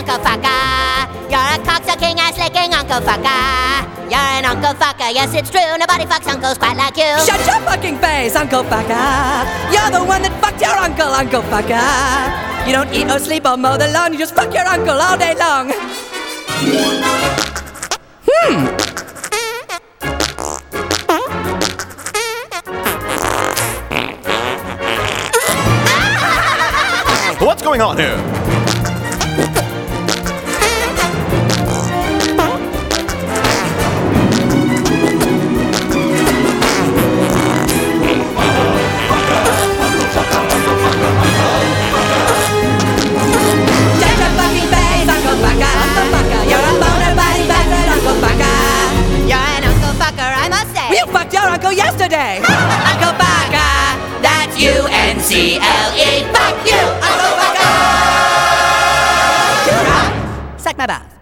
Uncle Fucker. You're a cocksucking, ass-licking Uncle Fucker. You're an Uncle Fucker, yes it's true. Nobody fucks uncles quite like you. Shut your fucking face, Uncle Fucker. You're the one that fucked your uncle, Uncle Fucker. You don't eat or sleep or mow the lawn, you just fuck your uncle all day long. What's going on here? You fucked your uncle yesterday! Uncle Fucker! That's UNCLE. Fuck you, Uncle Fucker! Suck my bath.